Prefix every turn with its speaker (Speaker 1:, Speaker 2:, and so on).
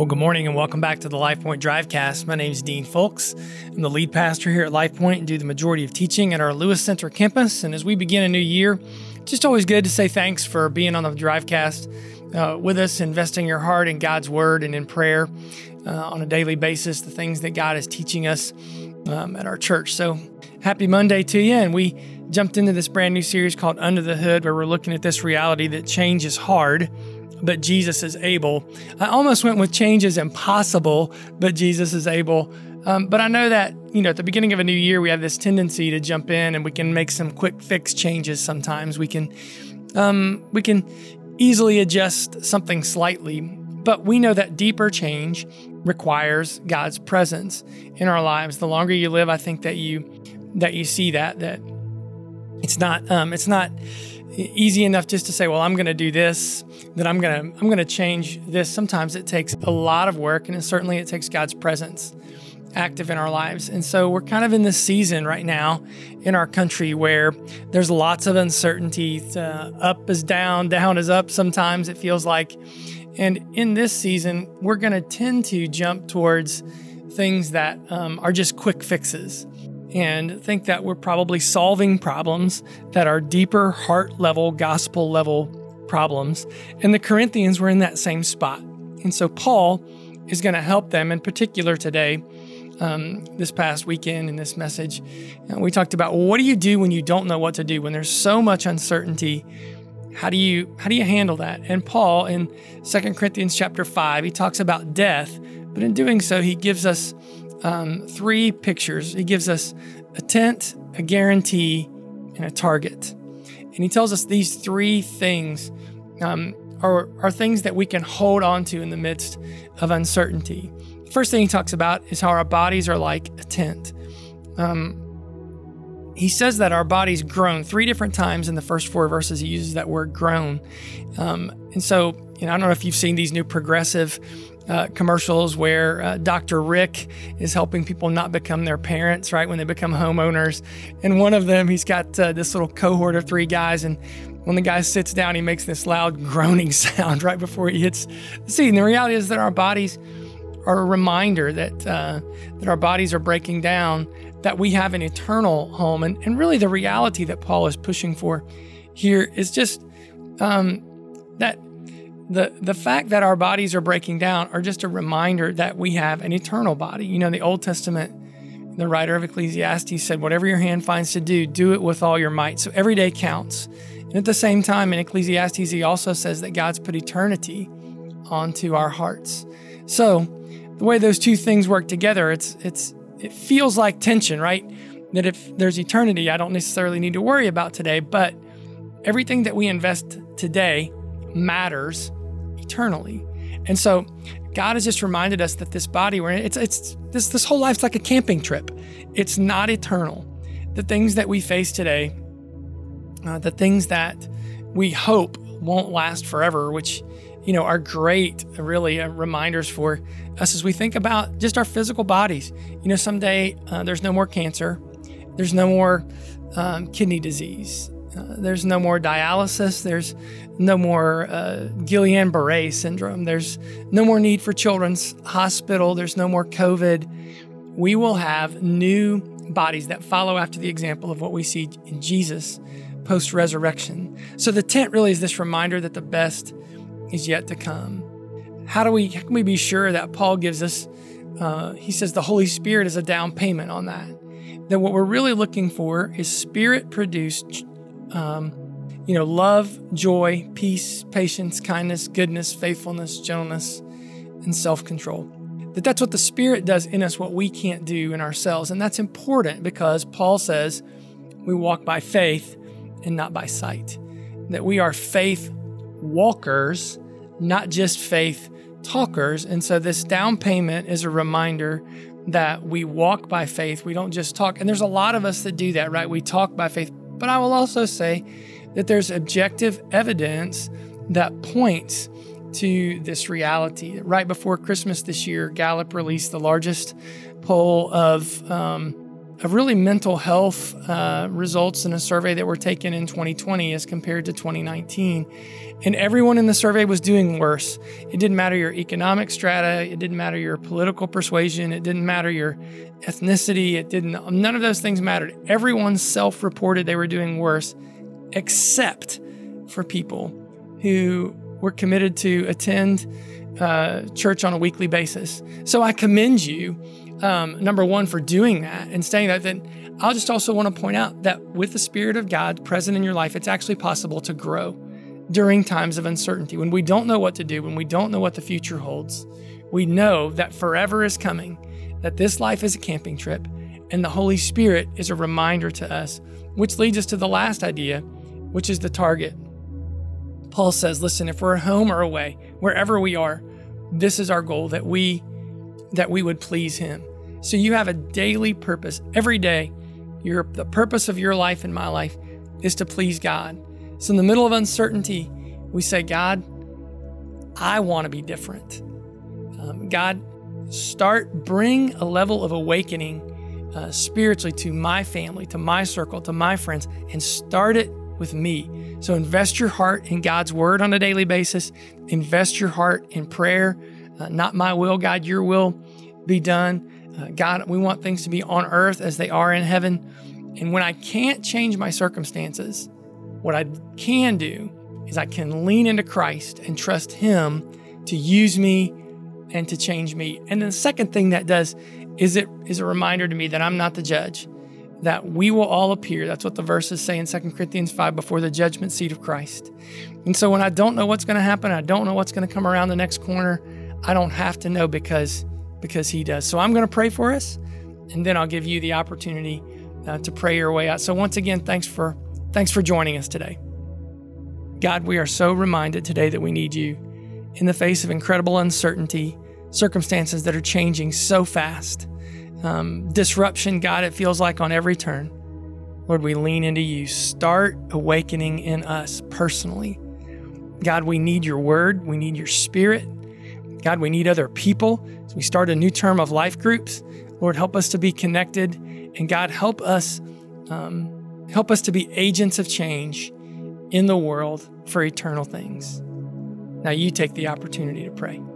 Speaker 1: Well, good morning and welcome back to the LifePoint Drivecast. My name is Dean Folks. I'm the lead pastor here at LifePoint and do the majority of teaching at our Lewis Center campus. And as we begin a new year, just always good to say thanks for being on the Drivecast with us, investing your heart in God's Word and in prayer on a daily basis, the things that God is teaching us at our church. So happy Monday to you. And we jumped into this brand new series called Under the Hood, where we're looking at this reality that change is hard, but Jesus is able. I almost went with change is impossible, but Jesus is able. But I know that, at the beginning of a new year, we have this tendency to jump in and we can make some quick fix changes sometimes. We can easily adjust something slightly, but we know that deeper change requires God's presence in our lives. The longer you live, I think that you see that it's not easy enough just to say, well, I'm going to do this, that I'm going to change this. Sometimes it takes a lot of work, and certainly it takes God's presence active in our lives. And so we're kind of in this season right now in our country where there's lots of uncertainty. Up is down, down is up sometimes, it feels like. And in this season, we're going to tend to jump towards things that are just quick fixes, and think that we're probably solving problems that are deeper, heart level, gospel level problems. And the Corinthians were in that same spot. And so Paul is going to help them in particular today, this past weekend in this message. We talked about, well, what do you do when you don't know what to do, when there's so much uncertainty? How do you handle that? And Paul in 2 Corinthians chapter 5, he talks about death, but in doing so, he gives us three pictures. He gives us a tent, a guarantee, and a target. And he tells us these three things are things that we can hold on to in the midst of uncertainty. The first thing he talks about is how our bodies are like a tent. He says that our bodies groan. 3 different times in the first 4 verses he uses that word groan. And so, I don't know if you've seen these new progressive commercials where Dr. Rick is helping people not become their parents, right, when they become homeowners. And one of them, he's got this little cohort of 3 guys, and when the guy sits down, he makes this loud groaning sound right before he hits the seat. And the reality is that our bodies are a reminder that our bodies are breaking down, that we have an eternal home. And really the reality that Paul is pushing for here is just that the fact that our bodies are breaking down are just a reminder that we have an eternal body. In the Old Testament, the writer of Ecclesiastes said, whatever your hand finds to do, do it with all your might. So every day counts. And at the same time, in Ecclesiastes, he also says that God's put eternity onto our hearts. So the way those two things work together, it feels like tension, right? That if there's eternity, I don't necessarily need to worry about today, but everything that we invest today matters eternally. And so God has just reminded us that this body we're in, this whole life's like a camping trip. It's not eternal. The things that we face today, the things that we hope won't last forever, which are great, really reminders for us as we think about just our physical bodies. Someday there's no more cancer, there's no more kidney disease, there's no more dialysis, there's no more Guillain-Barré syndrome, there's no more need for children's hospital, there's no more COVID. We will have new bodies that follow after the example of what we see in Jesus post-resurrection. So the tent really is this reminder that the best is yet to come. How can we be sure that Paul gives us, he says the Holy Spirit is a down payment on that. That what we're really looking for is Spirit-produced love, joy, peace, patience, kindness, goodness, faithfulness, gentleness, and self-control. That's what the Spirit does in us, what we can't do in ourselves. And that's important because Paul says we walk by faith and not by sight. That we are faith walkers, not just faith talkers. And so this down payment is a reminder that we walk by faith. We don't just talk. And there's a lot of us that do that, right? We talk by faith. But I will also say that there's objective evidence that points to this reality. Right before Christmas this year, Gallup released the largest poll of really mental health results in a survey that were taken in 2020 as compared to 2019. And everyone in the survey was doing worse. It didn't matter your economic strata. It didn't matter your political persuasion. It didn't matter your ethnicity. None of those things mattered. Everyone self-reported they were doing worse, except for people who were committed to attend church on a weekly basis. So I commend you, number one, for doing that and saying that. Then I'll just also want to point out that with the Spirit of God present in your life, it's actually possible to grow during times of uncertainty. When we don't know what to do, when we don't know what the future holds, we know that forever is coming, that this life is a camping trip, and the Holy Spirit is a reminder to us, which leads us to the last idea, which is the target. Paul says, listen, if we're home or away, wherever we are, this is our goal, that we would please Him. So you have a daily purpose. Every day, the purpose of your life and my life is to please God. So in the middle of uncertainty, we say, God, I want to be different. God, bring a level of awakening spiritually to my family, to my circle, to my friends, and start it with me. So invest your heart in God's word on a daily basis. Invest your heart in prayer. Not my will, God, your will be done. God, we want things to be on earth as they are in heaven. And when I can't change my circumstances, what I can do is I can lean into Christ and trust Him to use me and to change me. And then the second thing that does is it is a reminder to me that I'm not the judge, that we will all appear. That's what the verses say in 2 Corinthians 5, before the judgment seat of Christ. And so when I don't know what's going to happen, I don't know what's going to come around the next corner, I don't have to know because He does. So I'm going to pray for us, and then I'll give you the opportunity to pray your way out. So once again, thanks for joining us today. God, we are so reminded today that we need You in the face of incredible uncertainty, circumstances that are changing so fast. Disruption, God, it feels like on every turn. Lord, we lean into You. Start awakening in us personally. God, we need Your word. We need Your Spirit. God, we need other people. As we start a new term of life groups, Lord, help us to be connected. And God, help us to be agents of change in the world for eternal things. Now You take the opportunity to pray.